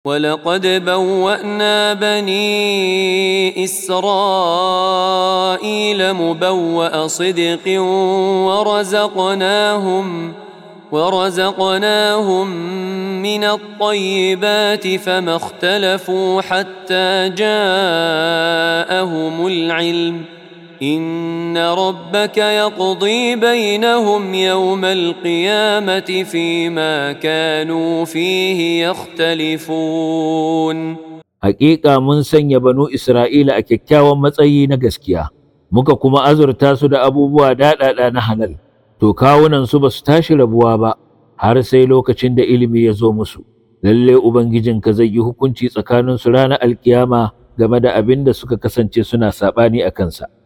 ولقد بوأنا بني إسرائيل مبوأ صدق ورزقناهم من الطيبات فما اختلفوا حتى جاءهم العلم إن ربك يقضي بينهم يوم القيامة فيما كانوا فيه يختلفون. Haƙiƙa mun sanya banu Isra'ila a kyakkyawan matsayi na gaskiya, muka kuma azurta su da abubuwa daɗaɗa na halal, to kawunansu ba su tashi rabuwa ba, har sai lokacin da ilimi ya zo musu. Lalle Ubangijinka zai yi hukunci tsakaninsu ranar alkiyama game da abin da suka kasance suna saɓani a kansa.